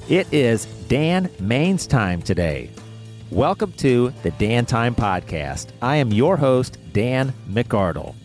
It is Dan Main's time today. Welcome to the Dan Time Podcast. I am your host, Dan McArdle.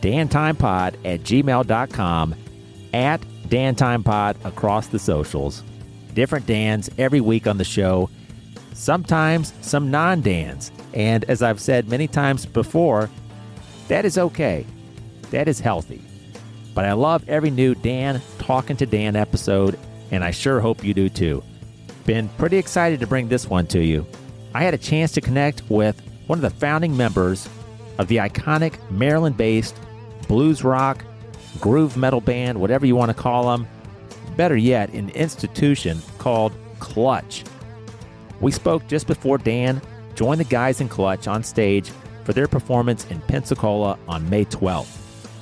DanTimePod@gmail.com, at DanTimePod across the socials. Different Dans every week on the show, sometimes some non-Dans. And as I've said many times before, that is okay. That is healthy. But I love every new Dan Talking to Dan episode, and I sure hope you do too. Been pretty excited to bring this one to you. I had a chance to connect with one of the founding members of the iconic Maryland-based blues rock, groove metal band, whatever you want to call them. Better yet, an institution called Clutch. We spoke just before Dan joined the guys in Clutch on stage for their performance in Pensacola on May 12th.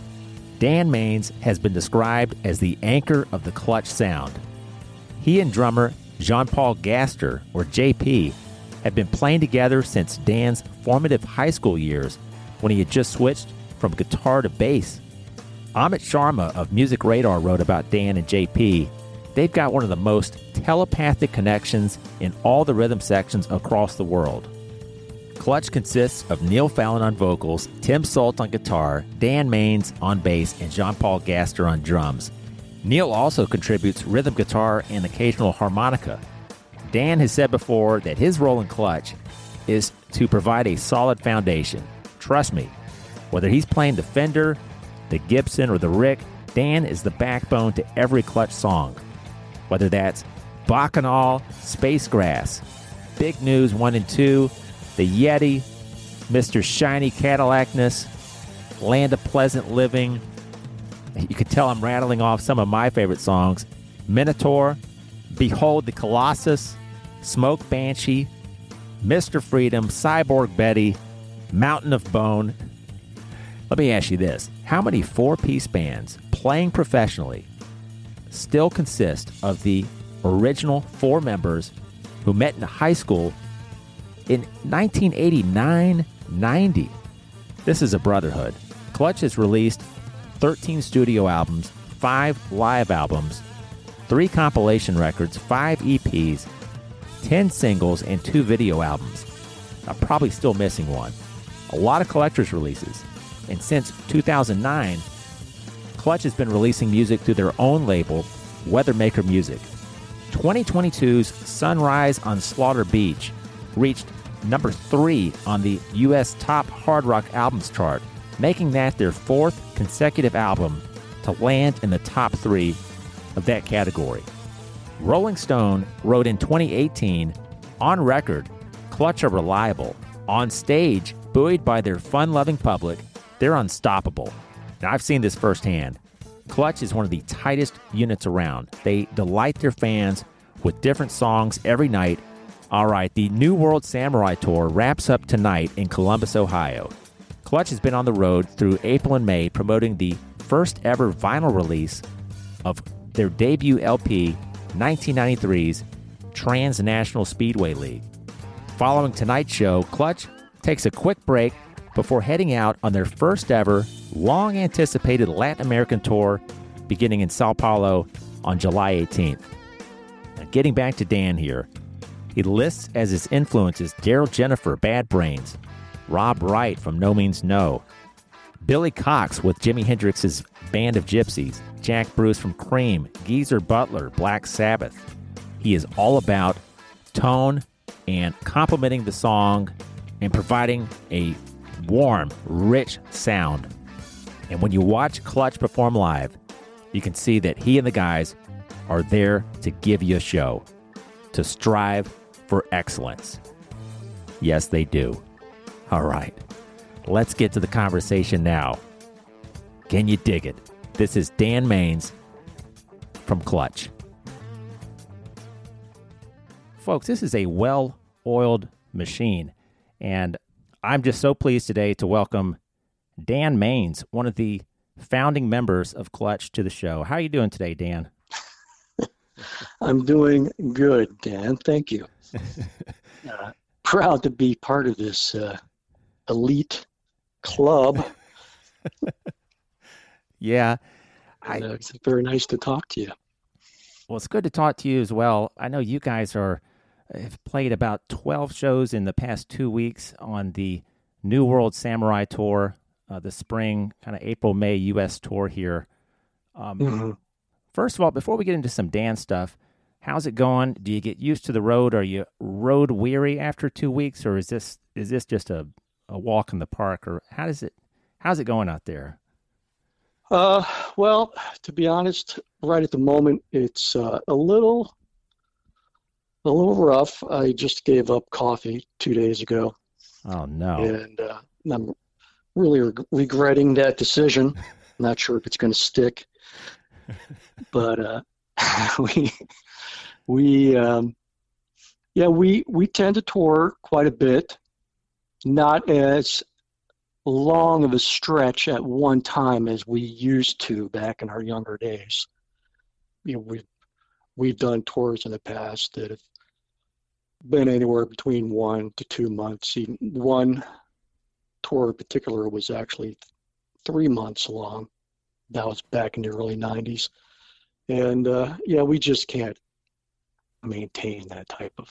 Dan Mains has been described as the anchor of the Clutch sound. He and drummer Jean-Paul Gaster, or JP, have been playing together since Dan's formative high school years when he had just switched from guitar to bass. Amit Sharma of Music Radar wrote about Dan and JP. They've got one of the most telepathic connections in all the rhythm sections across the world. Clutch consists of Neil Fallon on vocals, Tim Sult on guitar, Dan Mains on bass, and Jean-Paul Gaster on drums. Neil also contributes rhythm guitar and occasional harmonica. Dan has said before that his role in Clutch is to provide a solid foundation. Trust me, whether he's playing the Fender, the Gibson, or the Rick, Dan is the backbone to every Clutch song. Whether that's Bacchanal, Space Grass, Big News 1 and 2, The Yeti, Mr. Shiny Cadillacness, Land of Pleasant Living. You can tell I'm rattling off some of my favorite songs. Minotaur, Behold the Colossus, Smoke Banshee, Mr. Freedom, Cyborg Betty, Mountain of Bone. Let me ask you this. How many four-piece bands playing professionally still consist of the original four members who met in high school in 1989-90? This is a brotherhood. Clutch has released 13 studio albums, 5 live albums, 3 compilation records, 5 EPs, 10 singles, and 2 video albums. I'm probably still missing one. A lot of collector's releases. And since 2009, Clutch has been releasing music through their own label, Weathermaker Music. 2022's Sunrise on Slaughter Beach reached number 3 on the U.S. Top Hard Rock Albums chart, making that their 4th consecutive album to land in the top 3 of that category. Rolling Stone wrote in 2018, on record, Clutch are reliable. On stage, buoyed by their fun-loving public, they're unstoppable. Now, I've seen this firsthand. Clutch is one of the tightest units around. They delight their fans with different songs every night. All right, the New World Samurai Tour wraps up tonight in Columbus, Ohio. Clutch has been on the road through April and May promoting the first ever vinyl release of their debut LP, 1993's Transnational Speedway League. Following tonight's show, Clutch takes a quick break before heading out on their first ever long-anticipated Latin American tour beginning in Sao Paulo on July 18th. Now, getting back to Dan here, he lists as his influences Daryl Jennifer, Bad Brains, Rob Wright from No Means No, Billy Cox with Jimi Hendrix's Band of Gypsies, Jack Bruce from Cream, Geezer Butler, Black Sabbath. He is all about tone and complementing the song and providing a warm, rich sound. And when you watch Clutch perform live, you can see that he and the guys are there to give you a show, to strive for excellence. Yes, they do. All right, let's get to the conversation now. Can you dig it? This is Dan Mains from Clutch. Folks, this is a well-oiled machine, and I'm just so pleased today to welcome Dan Mains, one of the founding members of Clutch, to the show. How are you doing today, Dan? I'm doing good, Dan. Thank you. Proud to be part of this elite club. Yeah. It's very nice to talk to you. Well, it's good to talk to you as well. I know you guys have played about 12 shows in the past 2 weeks on the New World Samurai Tour, the spring, kind of April, May U.S. tour here. Mm-hmm. First of all, before we get into some dance stuff, how's it going? Do you get used to the road? Are you road weary after 2 weeks, or is this just a walk in the park, or how's it going out there? Well, to be honest, right at the moment, it's a little rough. I just gave up coffee 2 days ago, Oh no. and I'm really regretting that decision. Not sure if it's going to stick, but we we yeah we tend to tour quite a bit, not as long of a stretch at one time as we used to back in our younger days. We've done tours in the past that have been anywhere between 1 to 2 months. Even one tour in particular was actually 3 months long. That was back in the early 90s. And we just can't maintain that type of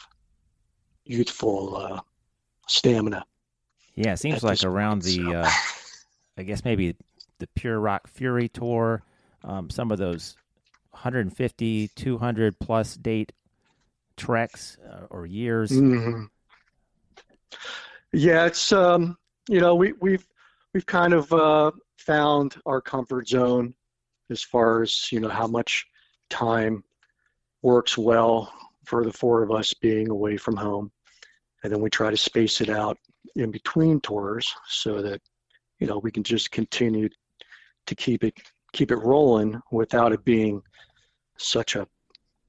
youthful stamina. Yeah, it seems At like this around point, the, I guess maybe the Pure Rock Fury tour, some of those 150, 200 plus date treks or years. Mhm. Yeah, it's we've kind of found our comfort zone as far as how much time works well for the four of us being away from home, and then we try to space it out in between tours so that we can just continue to keep it rolling without it being such a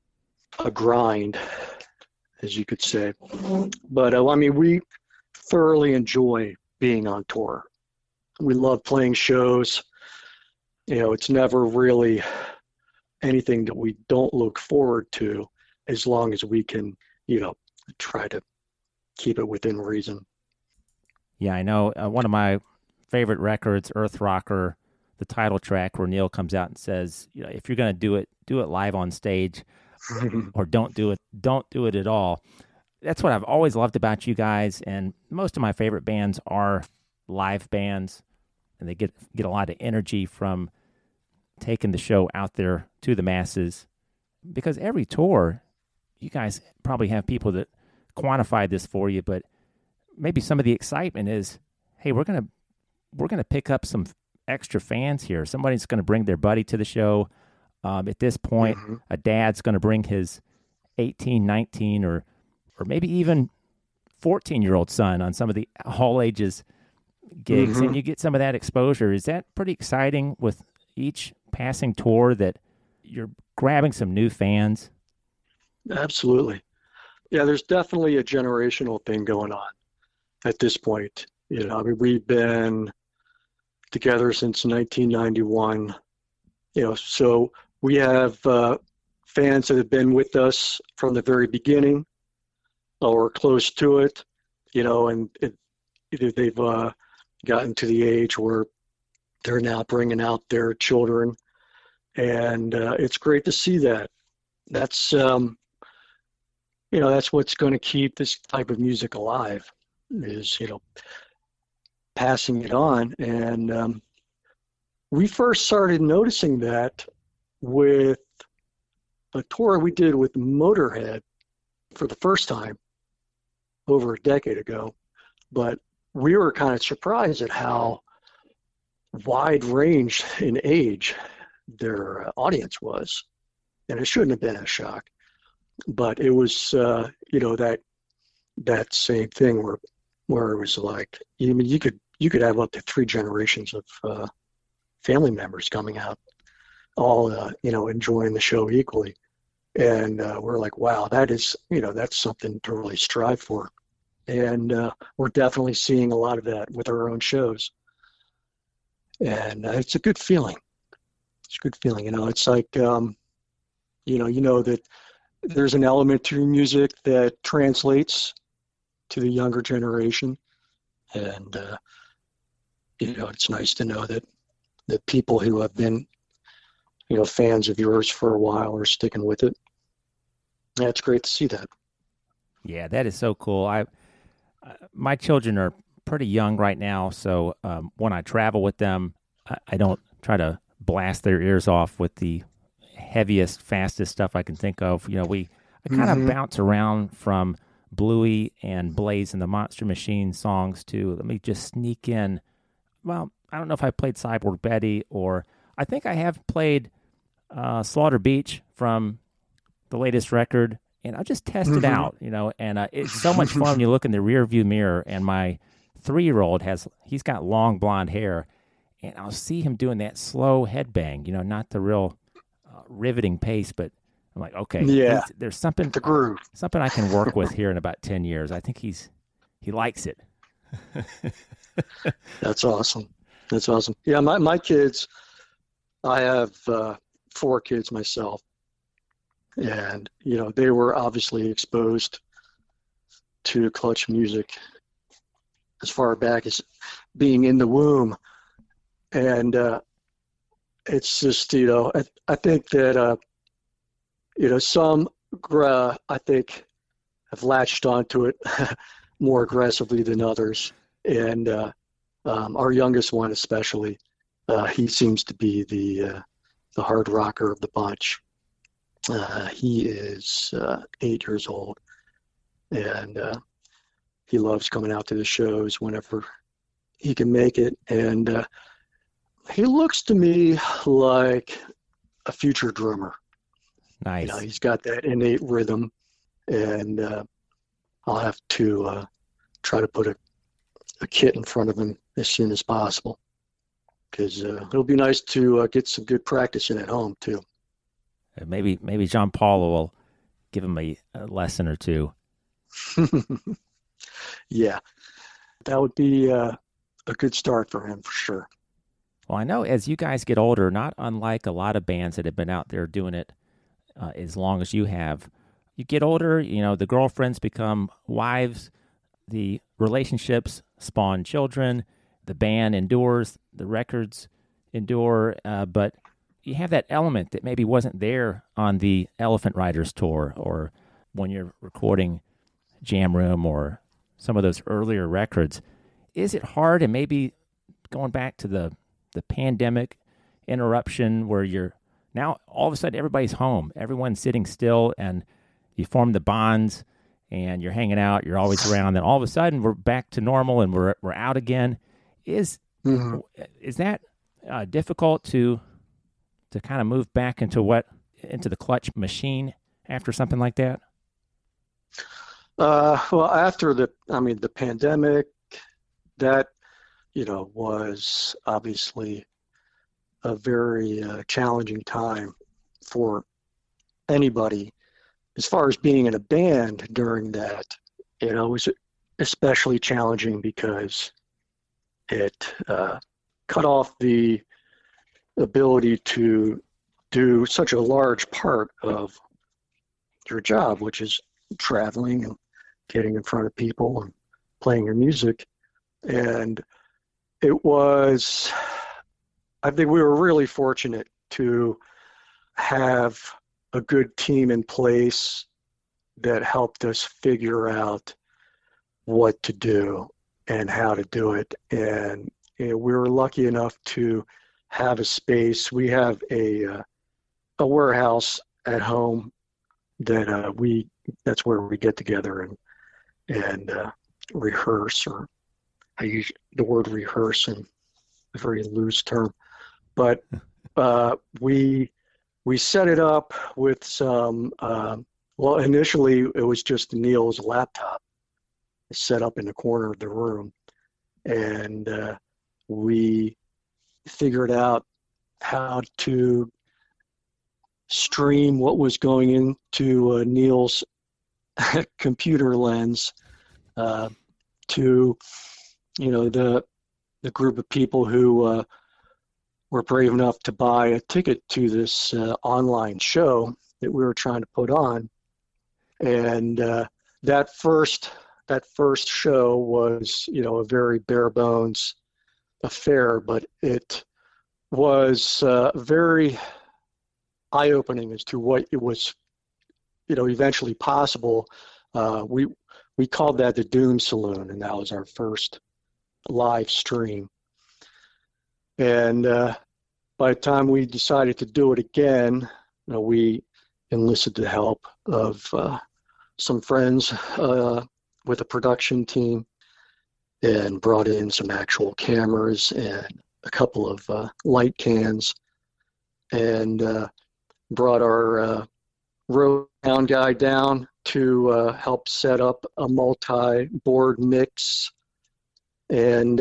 grind, as you could say. But we thoroughly enjoy being on tour. We love playing shows. It's never really anything that we don't look forward to, as long as we can, try to keep it within reason. Yeah, I know. One of my favorite records, Earth Rocker, the title track where Neil comes out and says, if you're going to do it live on stage, or don't do it at all. That's what I've always loved about you guys, and most of my favorite bands are live bands, and they get a lot of energy from taking the show out there to the masses. Because every tour, you guys probably have people that quantify this for you, but maybe some of the excitement is, hey, we're gonna pick up some extra fans here. Somebody's going to bring their buddy to the show. At this point, Mm-hmm. a dad's going to bring his 18, 19, or maybe even 14-year-old son on some of the all ages gigs, Mm-hmm. and you get some of that exposure. Is that pretty exciting with each passing tour that you're grabbing some new fans? Absolutely. Yeah, there's definitely a generational thing going on at this point. We've been together since 1991. So we have fans that have been with us from the very beginning or close to it, and either they've gotten to the age where they're now bringing out their children, and it's great to see that. That's that's what's going to keep this type of music alive, is passing it on. And we first started noticing that with a tour we did with Motorhead for the first time over a decade ago. But we were kind of surprised at how wide range in age their audience was. And it shouldn't have been a shock. But it was, that same thing where it was like, you could have up to 3 generations of family members coming out, all enjoying the show equally. And we're like, wow, that's something to really strive for. And we're definitely seeing a lot of that with our own shows. And it's a good feeling. It's a good feeling. It's like, that there's an element to music that translates to the younger generation. And, it's nice to know that the people who have been fans of yours for a while are sticking with it. Yeah, it's great to see that. Yeah, that is so cool. My children are pretty young right now, so when I travel with them, I don't try to blast their ears off with the heaviest, fastest stuff I can think of. I kind of bounce around from Bluey and Blaze and the Monster Machine songs to let me just sneak in. Well, I don't know if I played Cyborg Betty, or I think I have played Slaughter Beach from the latest record, and I'll just test it out, and it's so much fun when you look in the rear view mirror, and my 3-year-old he's got long blonde hair, and I'll see him doing that slow headbang, not the real riveting pace, but I'm like, okay, yeah, there's something, the groove, something I can work with here in about 10 years. I think he likes it. That's awesome. That's awesome. Yeah, my kids, I have 4 kids myself, and they were obviously exposed to Clutch music as far back as being in the womb, and it's just I think that some I think have latched onto it more aggressively than others, and our youngest one especially, he seems to be the hard rocker of the bunch. He is 8 years old, and he loves coming out to the shows whenever he can make it, and he looks to me like a future drummer. Nice. He's got that innate rhythm, and I'll have to try to put a kit in front of him as soon as possible, because it'll be nice to get some good practice in at home too. Maybe John Paul will give him a lesson or two. Yeah, that would be a good start for him for sure. Well, I know as you guys get older, not unlike a lot of bands that have been out there doing it as long as you have, you get older, the girlfriends become wives, the relationships spawn children, the band endures, the records endure, but you have that element that maybe wasn't there on the Elephant Riders tour, or when you're recording Jam Room or some of those earlier records. Is it hard, and maybe going back to the pandemic interruption where you're now all of a sudden everybody's home, everyone's sitting still, and you form the bonds and you're hanging out, you're always around, then all of a sudden we're back to normal and we're out again. Is that difficult to kind of move back into the Clutch machine after something like that? Well, after the pandemic, that was obviously a very challenging time for anybody. As far as being in a band during that, it was especially challenging because it cut off the ability to do such a large part of your job, which is traveling and getting in front of people and playing your music. And I think we were really fortunate to have a good team in place that helped us figure out what to do and how to do it. And we were lucky enough to have a space. We have a warehouse at home that that's where we get together and rehearse, or I use the word rehearse in a very loose term, but we set it up with some, well, initially it was just Neil's laptop set up in the corner of the room, and we figured out how to stream what was going into Neil's computer lens to the group of people who were brave enough to buy a ticket to this online show that we were trying to put on. And that first show was a very bare bones affair, but it was very eye-opening as to what it was, eventually possible. We called that the Doom Saloon, and that was our first live stream. And by the time we decided to do it again, we enlisted the help of some friends with a production team, and brought in some actual cameras and a couple of light cans, and brought our road sound guy down to help set up a multi-board mix. And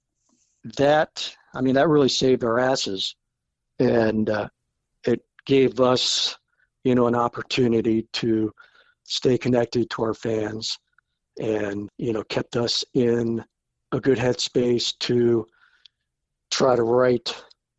that really saved our asses. And it gave us, an opportunity to stay connected to our fans, and, kept us in a good headspace to try to write,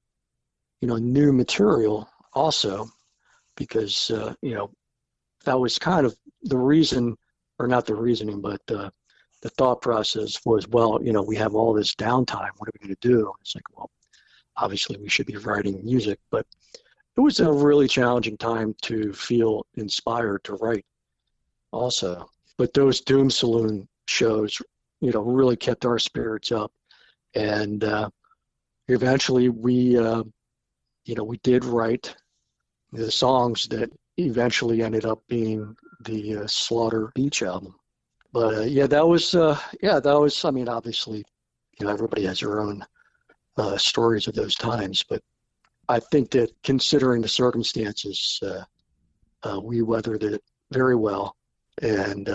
new material also, because, that was kind of the reason, or not the reasoning, but the thought process was, well, we have all this downtime. What are we going to do? It's like, well, obviously we should be writing music, but it was a really challenging time to feel inspired to write also. But those Doom Saloon shows, really kept our spirits up. And eventually we did write the songs that eventually ended up being the Slaughter Beach album. But that was, obviously, everybody has their own stories of those times. But I think that considering the circumstances, we weathered it very well. And,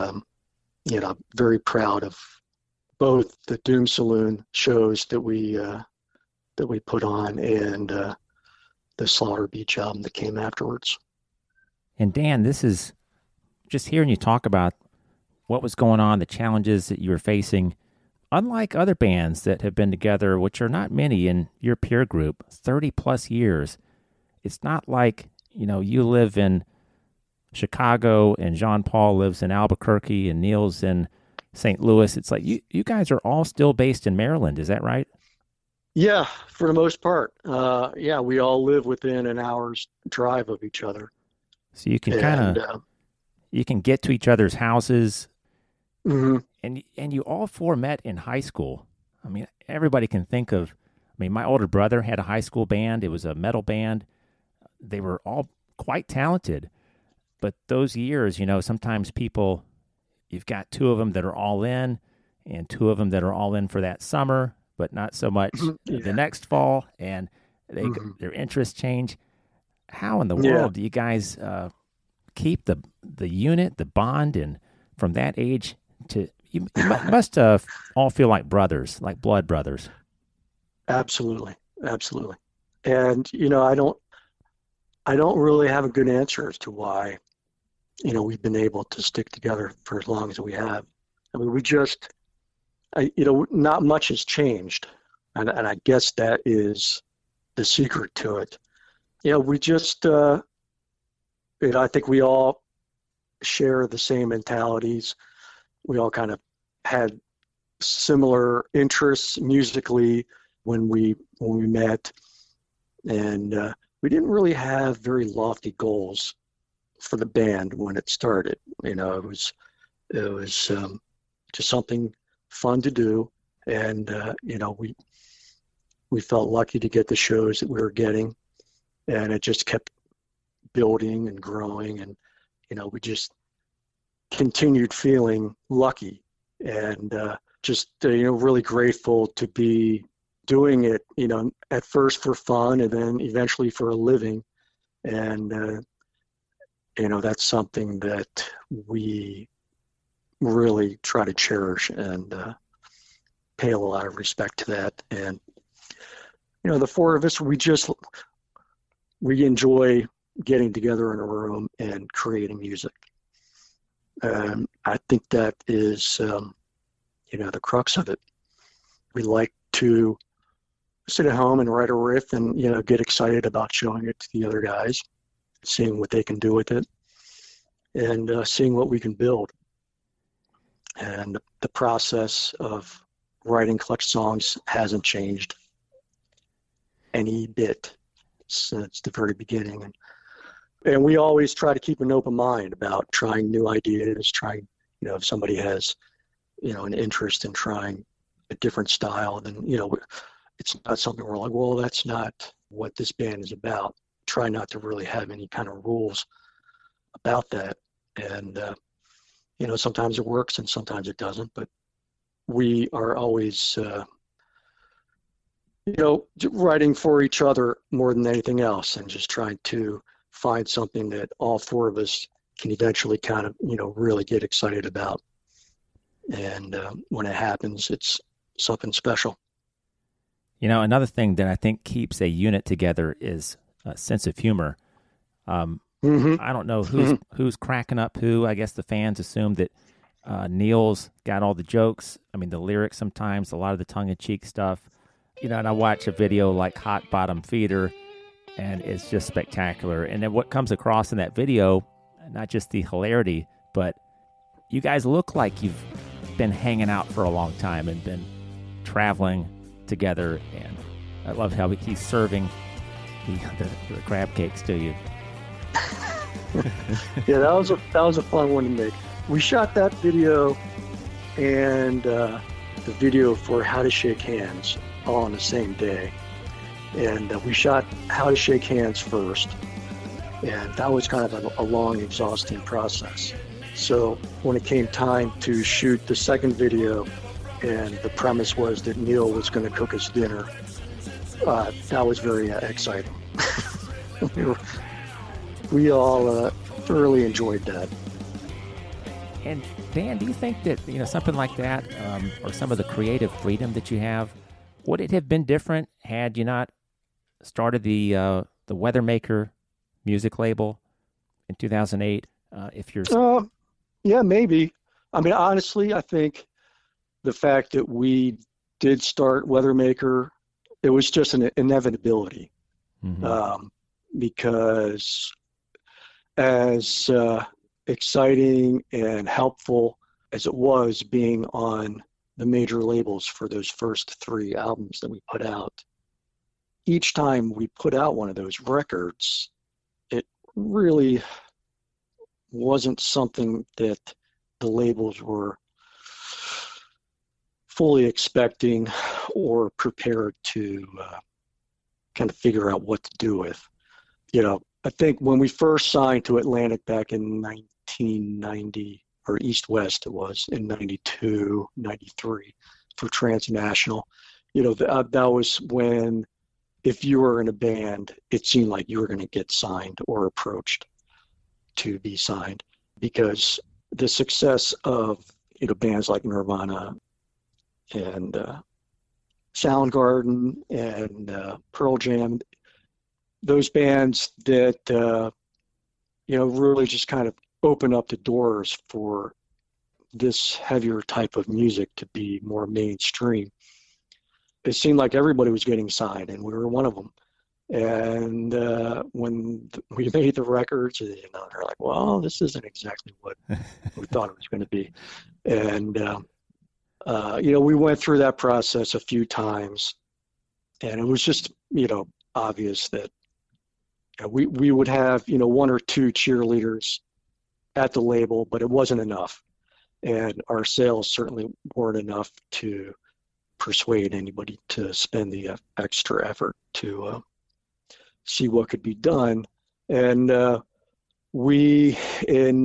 very proud of both the Doom Saloon shows that we put on, and the Slaughter Beach album that came afterwards. And Dan, this is just hearing you talk about what was going on, the challenges that you were facing. Unlike other bands that have been together, which are not many in your peer group, 30 plus years, it's not like, you live in Chicago and Jean Paul lives in Albuquerque and Neil's in St. Louis. It's like you guys are all still based in Maryland. Is that right? Yeah, for the most part. We all live within an hour's drive of each other. So you can you can get to each other's houses. Mm-hmm. And you all four met in high school. Everybody can think of, my older brother had a high school band. It was a metal band. They were all quite talented. But those years, sometimes you've got two of them that are all in, and two of them that are all in for that summer, but not so much the next fall, and their interests change. How in the world do you guys keep the unit, the bond, and from that age to you must all feel like brothers, like blood brothers. Absolutely. And I don't really have a good answer as to why we've been able to stick together for as long as we have. We just not much has changed, and I guess that is the secret to it. We just I think we all share the same mentalities. We all kind of had similar interests musically when we met, and we didn't really have very lofty goals for the band when it started. It was just something fun to do, and we felt lucky to get the shows that we were getting, and it just kept building and growing, and we just continued feeling lucky, and just really grateful to be doing it, at first for fun and then eventually for a living. And that's something that we really try to cherish and pay a lot of respect to that. And the four of us, we enjoy getting together in a room and creating music. I think that is, the crux of it. We like to sit at home and write a riff and, get excited about showing it to the other guys, seeing what they can do with it, and seeing what we can build. And the process of writing Clutch songs hasn't changed any bit since the very beginning. And And we always try to keep an open mind about trying new ideas, trying, if somebody has, an interest in trying a different style, then, it's not something we're like, well, that's not what this band is about. Try not to really have any kind of rules about that. And, sometimes it works and sometimes it doesn't, but we are always, writing for each other more than anything else, and just trying to find something that all four of us can eventually kind of, really get excited about. And when it happens, it's something special. Another thing that I think keeps a unit together is a sense of humor. I don't know who's cracking up who. I guess the fans assume that Neil's got all the jokes. I mean, the lyrics sometimes, a lot of the tongue-in-cheek stuff. And I watch a video like Hot Bottom Feeder, and it's just spectacular. And then what comes across in that video, not just the hilarity, but you guys look like you've been hanging out for a long time and been traveling together. And I love how he's serving the crab cakes to you. Yeah, that was a fun one to make. We shot that video and the video for How to Shake Hands all on the same day. And we shot How to Shake Hands first, and that was kind of a long, exhausting process. So when it came time to shoot the second video, and the premise was that Neil was going to cook us dinner, that was very exciting. we all thoroughly enjoyed that. And Dan, do you think that something like that, or some of the creative freedom that you have, would it have been different had you not started the Weathermaker music label in 2008? If you're, yeah, maybe. I mean, honestly, I think the fact that we did start Weathermaker, it was just an inevitability, because as exciting and helpful as it was being on the major labels for those first 3 albums that we put out, each time we put out one of those records, it really wasn't something that the labels were fully expecting or prepared to kind of figure out what to do with. I think when we first signed to Atlantic back in 1990, or East West it was, in 92, 93 for Transnational, that was when, if you were in a band, it seemed like you were going to get signed or approached to be signed, because the success of bands like Nirvana and Soundgarden and Pearl Jam, those bands that really just kind of open up the doors for this heavier type of music to be more mainstream. It seemed like everybody was getting signed, and we were one of them. And when we made the records, they're like, well, this isn't exactly what we thought it was going to be. And, we went through that process a few times, and it was just, obvious that we would have, 1 or 2 cheerleaders at the label, but it wasn't enough. And our sales certainly weren't enough to persuade anybody to spend the extra effort to see what could be done. And we, in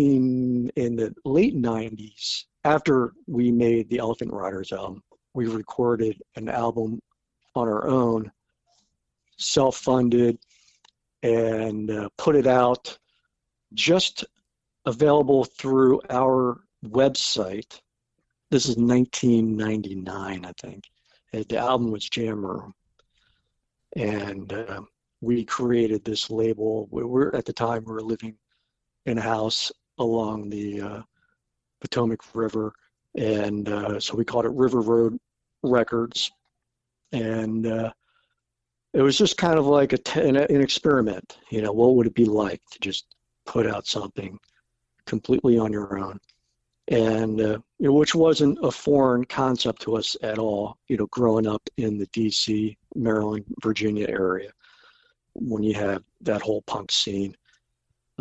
the late 90s, after we made the Elephant Riders album, we recorded an album on our own, self-funded, and put it out, just available through our website. This is 1999, I think. And the album was Jam Room. And we created this label. At the time, we were living in a house along the Potomac River. And so we called it River Road Records. And it was just kind of like an experiment. What would it be like to just put out something completely on your own? And which wasn't a foreign concept to us at all, growing up in the DC, Maryland, Virginia area, when you have that whole punk scene.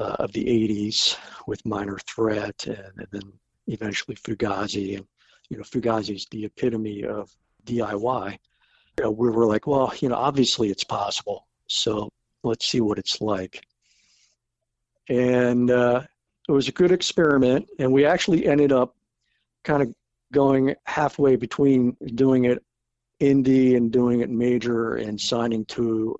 of the 80s with Minor Threat and then eventually Fugazi. And, Fugazi is the epitome of DIY. We were like, well, obviously it's possible. So let's see what it's like. And it was a good experiment. And we actually ended up kind of going halfway between doing it indie and doing it major and signing to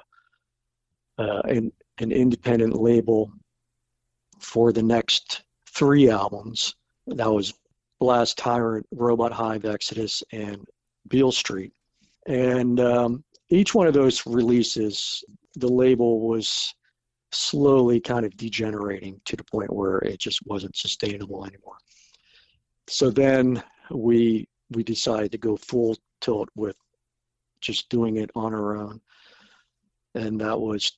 an independent label for the next 3 albums. That was Blast Tyrant, Robot Hive, Exodus, and Beale Street. And each one of those releases, the label was slowly kind of degenerating to the point where it just wasn't sustainable anymore. So then we decided to go full tilt with just doing it on our own. And that was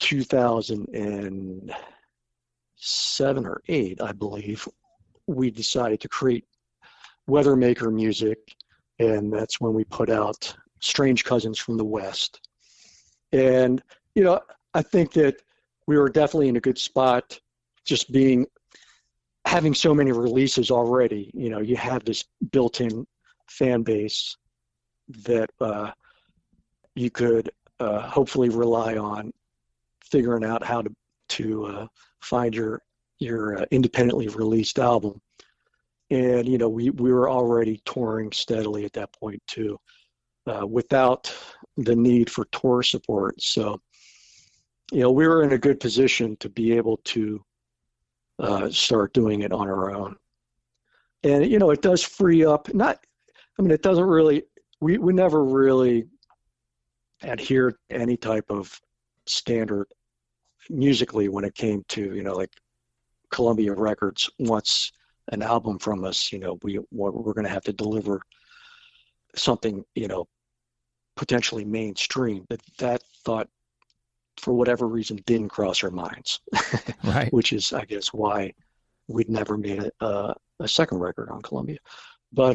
2007 or 8, I believe. We decided to create Weathermaker music, and that's when we put out Strange Cousins from the West. And, I think that we were definitely in a good spot, just having so many releases already. You have this built-in fan base that you could hopefully rely on figuring out how to find your independently released album. And we were already touring steadily at that point too, without the need for tour support. So we were in a good position to be able to start doing it on our own. And it does free up. It doesn't really. We never really adhered to any type of standard musically when it came to like Columbia Records wants an album from us. We're going to have to deliver something potentially mainstream. But that thought, for whatever reason, didn't cross our minds. Right. Which is, I guess, why we'd never made a second record on Columbia. But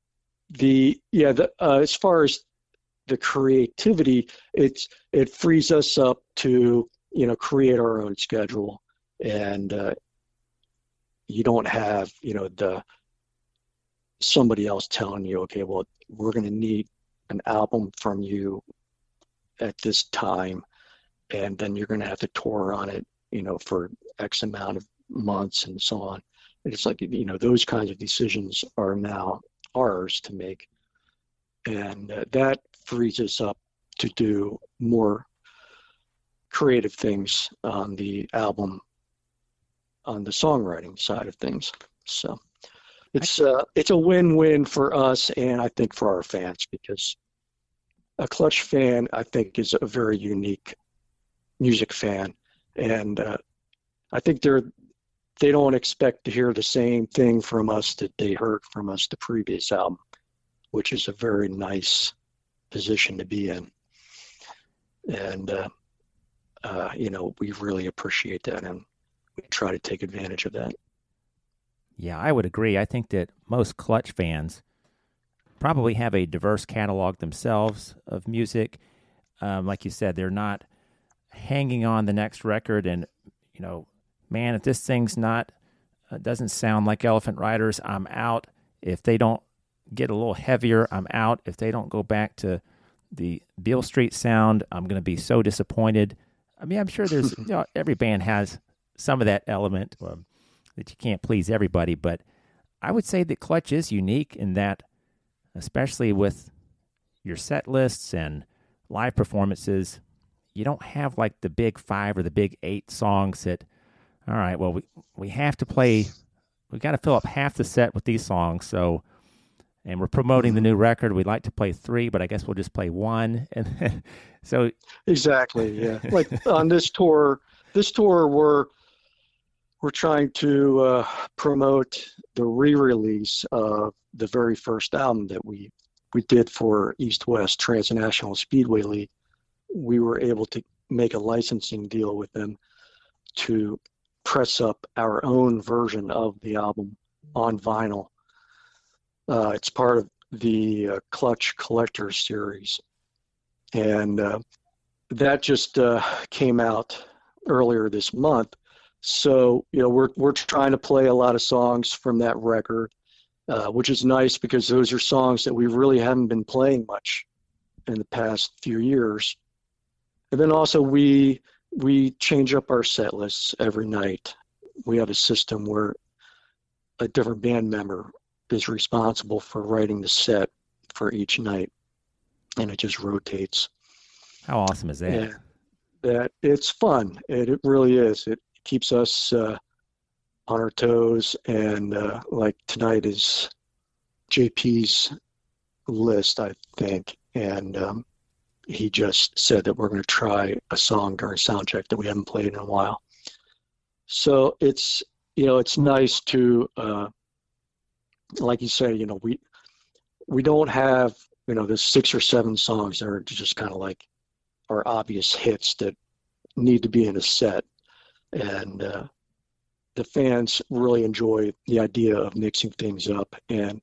as far as the creativity, it frees us up to create our own schedule, and you don't have somebody else telling you, okay, well, we're going to need an album from you at this time, and then you're going to have to tour on it for X amount of months and so on. And it's like those kinds of decisions are now ours to make, and that frees us up to do more creative things on the album, on the songwriting side of things. So it's a win-win for us, and I think for our fans, because a Clutch fan, I think, is a very unique music fan, and I think they don't expect to hear the same thing from us that they heard from us the previous album, which is a very nice position to be in. And, we really appreciate that, and we try to take advantage of that. Yeah, I would agree. I think that most Clutch fans probably have a diverse catalog themselves of music. Like you said, they're not hanging on the next record and, man, if this thing's doesn't sound like Elephant Riders, I'm out. If they don't get a little heavier, I'm out. If they don't go back to the Beale Street sound, I'm going to be so disappointed. I'm sure there's, every band has some of that element that you can't please everybody, but I would say that Clutch is unique in that, especially with your set lists and live performances, you don't have like the big 5 or the big 8 songs that, all right, well, we have to play, we got to fill up half the set with these songs. So, and we're promoting the new record. We'd like to play 3, but I guess we'll just play 1. And so exactly, yeah. Like on this tour we're trying to promote the re-release of the very first album that we did for East West Transnational Speedway League. We were able to make a licensing deal with them to press up our own version of the album on vinyl. It's part of the Clutch Collector Series. And that just came out earlier this month. So, we're trying to play a lot of songs from that record, which is nice because those are songs that we really haven't been playing much in the past few years. And then also we change up our set lists every night. We have a system where a different band member is responsible for writing the set for each night, and it just rotates. How awesome is that? And that it's fun. It really is. It keeps us on our toes. And like tonight is JP's list, I think, and he just said that we're going to try a song during sound check that we haven't played in a while. So it's nice to, like you say, we don't have, the 6 or 7 songs that are just kind of like our obvious hits that need to be in a set. And the fans really enjoy the idea of mixing things up. And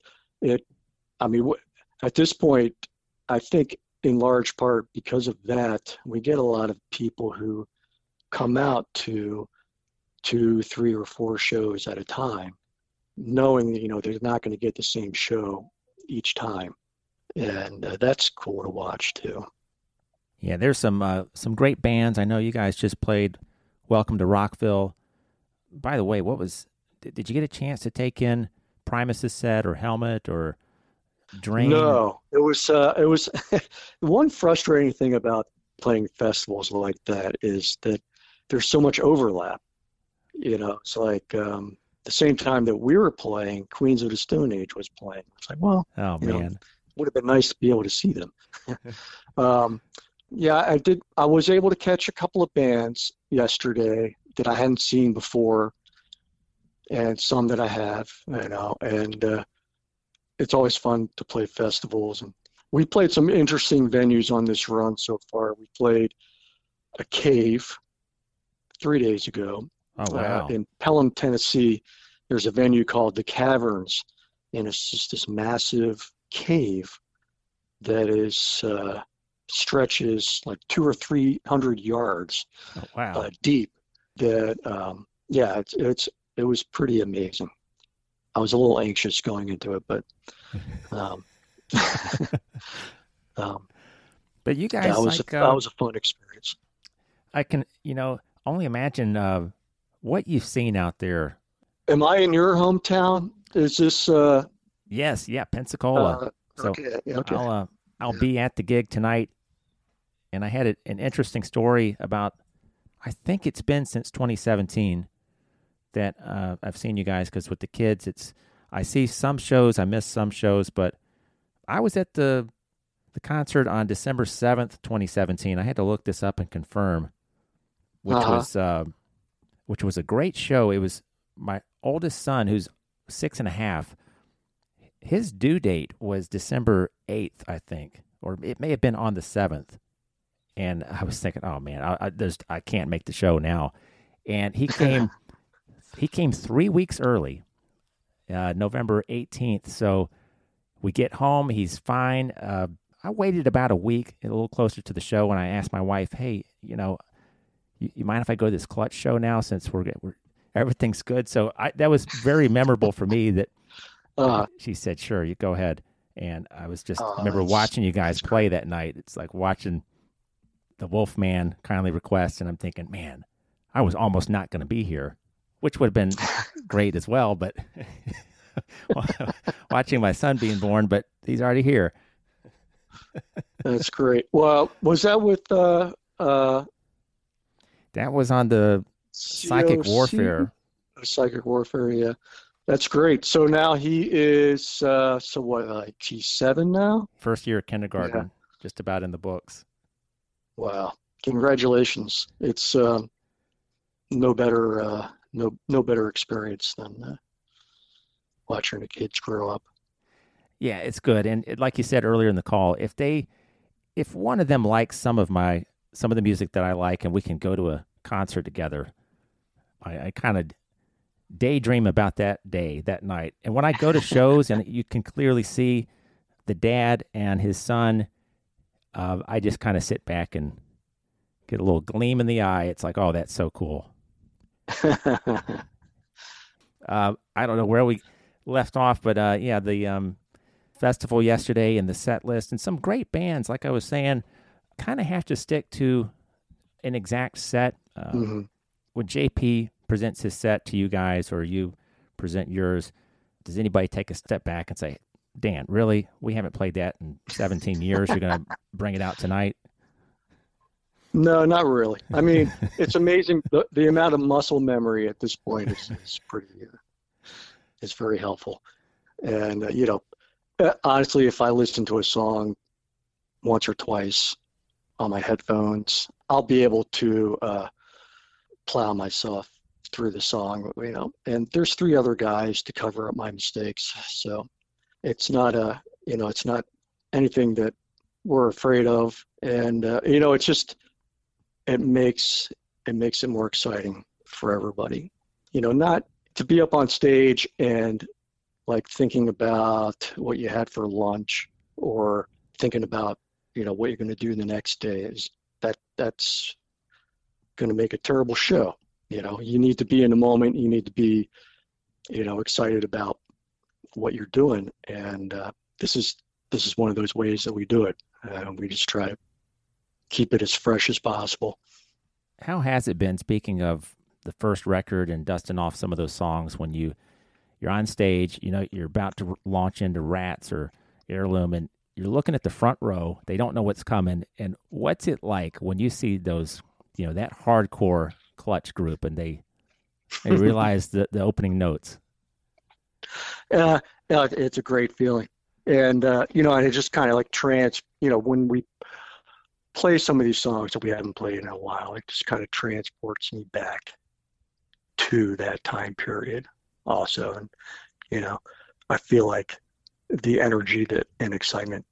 at this point, I think in large part because of that, we get a lot of people who come out to 2, 3, or 4 shows at a time, knowing that, they're not going to get the same show each time. And that's cool to watch too. Yeah, there's some great bands. I know you guys just played Welcome to Rockville. By the way, did you get a chance to take in Primus's set or Helmet or Drain? No, it was the one frustrating thing about playing festivals like that is that there's so much overlap. It's like the same time that we were playing, Queens of the Stone Age was playing. It's like, well, oh man, would have been nice to be able to see them. Yeah, I did. I was able to catch a couple of bands yesterday that I hadn't seen before, and some that I have, and it's always fun to play festivals. And we played some interesting venues on this run so far. We played a cave 3 days ago. Oh, wow. In Pelham, Tennessee. There's a venue called The Caverns, and it's just this massive cave that is stretches like 200 or 300 yards deep. That it was pretty amazing. I was a little anxious going into it, but but you guys, that was a fun experience. I can only imagine what you've seen out there. Am I in your hometown? Is this? Yes, yeah, Pensacola. Okay. I'll be at the gig tonight, and I had an interesting story about. I think it's been since 2017 that I've seen you guys, because with the kids, I see some shows, I miss some shows, but I was at the concert on December 7th, 2017. I had to look this up and confirm, which was a great show. It was my oldest son, who's 6.5. His due date was December 8th, I think, or it may have been on the 7th. And I was thinking, oh man, I can't make the show now. And he came. He came 3 weeks early, November 18th. So we get home. He's fine. I waited about a week, a little closer to the show, and I asked my wife, "Hey, you mind if I go to this Clutch show now, since we're everything's good?" So that was very memorable for me. That she said, "Sure, you go ahead." And I was just remember watching you guys play that night. It's like watching the Wolfman Kindly Request, and I'm thinking, man, I was almost not going to be here, which would have been great as well, but watching my son being born, but he's already here. That's great. Well, was that with that was on the Psychic Warfare. Psychic Warfare, yeah. That's great. So now he is he's 7 now? First year of kindergarten, just about in the books. Wow. Congratulations. It's no better experience than watching the kids grow up. Yeah, it's good. And like you said earlier in the call, if one of them likes some of the music that I like, and we can go to a concert together, I kind of daydream about that night. And when I go to shows and you can clearly see the dad and his son, I just kind of sit back and get a little gleam in the eye. It's like, oh, that's so cool. I don't know where we left off, but the festival yesterday and the set list and some great bands. Like I was saying, kind of have to stick to an exact set. Mm-hmm. When JP presents his set to you guys or you present yours, does anybody take a step back and say, Dan, really? We haven't played that in 17 years. You're going to bring it out tonight? No, not really. I mean, it's amazing. The amount of muscle memory at this point is pretty, it's very helpful. And, honestly, if I listen to a song once or twice on my headphones, I'll be able to plow myself through the song, and there's 3 other guys to cover up my mistakes. So it's not it's not anything that we're afraid of. And, it's just, it makes it more exciting for everybody, not to be up on stage and like thinking about what you had for lunch or thinking about, what you're going to do the next day. That's going to make a terrible show. You need to be in the moment. You need to be, excited about what you're doing. And this is one of those ways that we do it. We just try to keep it as fresh as possible. How has it been, speaking of the first record and dusting off some of those songs, when you're on stage, you're about to launch into Rats or Heirloom, and you're looking at the front row, they don't know what's coming. And what's it like when you see those, that hardcore Clutch group and they realize the opening notes? It's a great feeling. And, and it just kind of like when we play some of these songs that we haven't played in a while, it just kind of transports me back to that time period also. And, I feel like the energy and excitement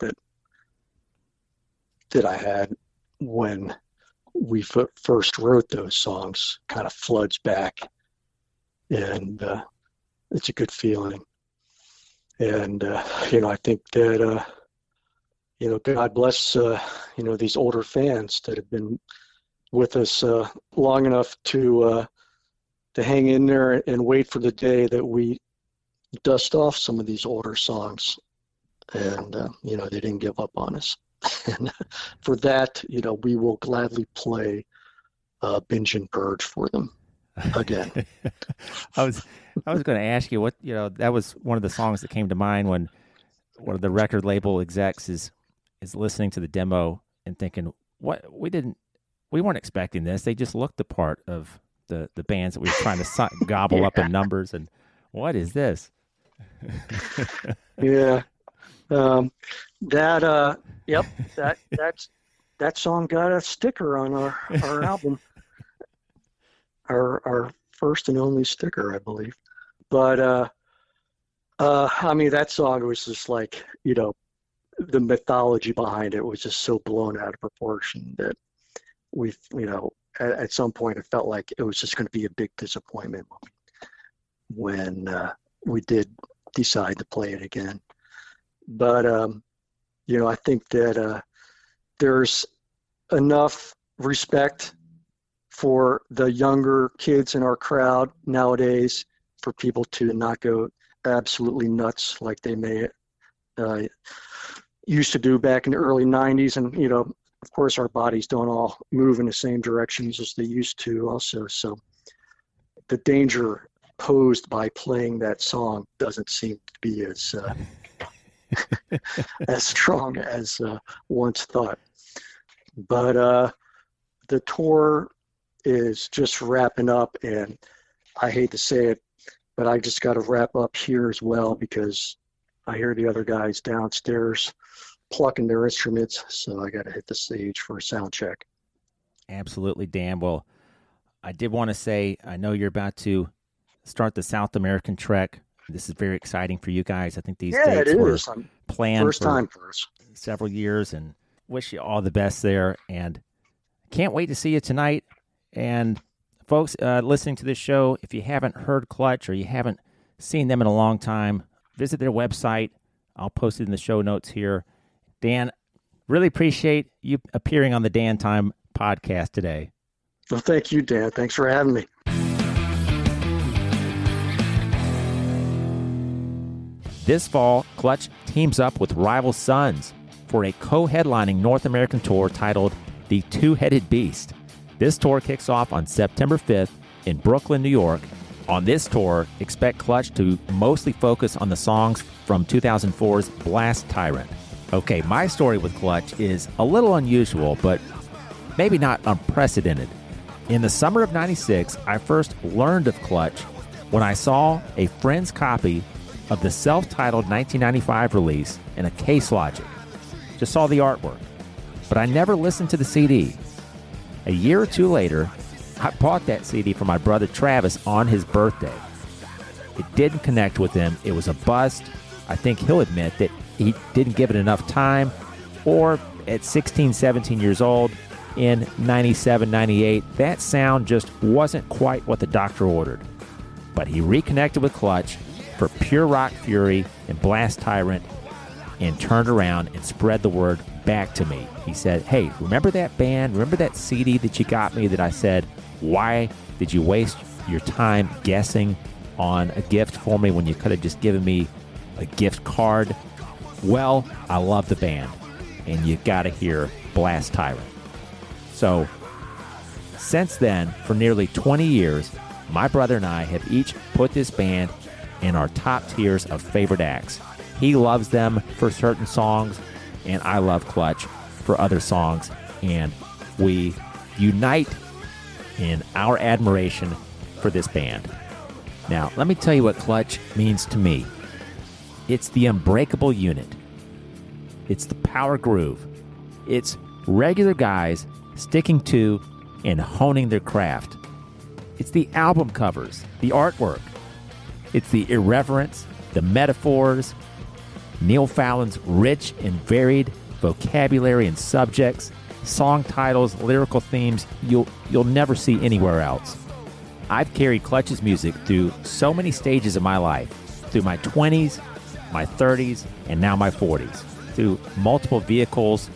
that I had when we first wrote those songs kind of floods back, and it's a good feeling. And, I think that, God bless, these older fans that have been with us long enough to hang in there and wait for the day that we dust off some of these older songs. And, they didn't give up on us. And for that, we will gladly play Binge and Purge for them again. I was going to ask you what, that was one of the songs that came to mind when one of the record label execs is listening to the demo and thinking, we weren't expecting this. They just looked the part of the bands that we were trying to gobble up in numbers. And what is this? Yeah. That song got a sticker on our album, our first and only sticker, I believe. But that song was just like, the mythology behind it was just so blown out of proportion that we, at some point it felt like it was just going to be a big disappointment when we did decide to play it again. But, I think that there's enough respect for the younger kids in our crowd nowadays for people to not go absolutely nuts like they may used to do back in the early 90s. And, of course, our bodies don't all move in the same directions as they used to also. So the danger posed by playing that song doesn't seem to be as as strong as once thought. But the tour is just wrapping up, and I hate to say it, but I just got to wrap up here as well because I hear the other guys downstairs plucking their instruments, so I got to hit the stage for a sound check. Absolutely, Dan. Well, I did want to say, I know you're about to start the South American trek. This is very exciting for you guys. I think these dates were planned first time for us. Several years, and wish you all the best there. And can't wait to see you tonight. And folks listening to this show, if you haven't heard Clutch or you haven't seen them in a long time, visit their website. I'll post it in the show notes here. Dan, really appreciate you appearing on the Dan Time podcast today. Well, thank you, Dan. Thanks for having me. This fall, Clutch teams up with rival Sons for a co-headlining North American tour titled The Two-Headed Beast. This tour kicks off on September 5th in Brooklyn, New York. On this tour, expect Clutch to mostly focus on the songs from 2004's Blast Tyrant. Okay, my story with Clutch is a little unusual, but maybe not unprecedented. In the summer of '96, I first learned of Clutch when I saw a friend's copy of the self-titled 1995 release in a Case Logic. Just saw the artwork, but I never listened to the CD. A year or two later, I bought that CD for my brother Travis on his birthday. It didn't connect with him. It was a bust. I think he'll admit that he didn't give it enough time, or at 16, 17 years old, in 97, 98, that sound just wasn't quite what the doctor ordered. But he reconnected with Clutch for Pure Rock Fury and Blast Tyrant and turned around and spread the word back to me. He said, hey, remember that band? Remember that CD that you got me that I said, why did you waste your time guessing on a gift for me when you could have just given me a gift card? Well, I love the band, and you got to hear Blast Tyrant. So, since then, for nearly 20 years, my brother and I have each put this band in our top tiers of favorite acts. He loves them for certain songs, and I love Clutch for other songs, and we unite in our admiration for this band. Now, let me tell you what Clutch means to me. It's the unbreakable unit. It's the power groove. It's regular guys sticking to and honing their craft. It's the album covers, the artwork. It's the irreverence, the metaphors, Neil Fallon's rich and varied vocabulary and subjects, song titles, lyrical themes you'll never see anywhere else. I've carried Clutch's music through so many stages of my life, through my 20s, my 30s, and now my 40s, through multiple vehicles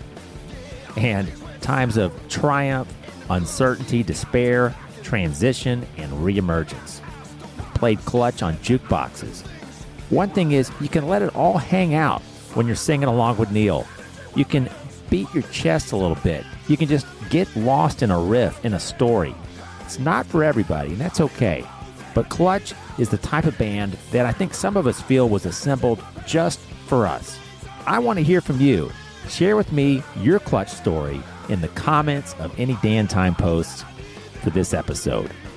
and times of triumph, uncertainty, despair, transition, and reemergence. Played Clutch on jukeboxes. One thing is, you can let it all hang out when you're singing along with Neil. You can beat your chest a little bit. You can just get lost in a riff, in a story. It's not for everybody, and that's okay. But Clutch is the type of band that I think some of us feel was assembled just for us. I want to hear from you. Share with me your Clutch story in the comments of any Dan Time posts for this episode.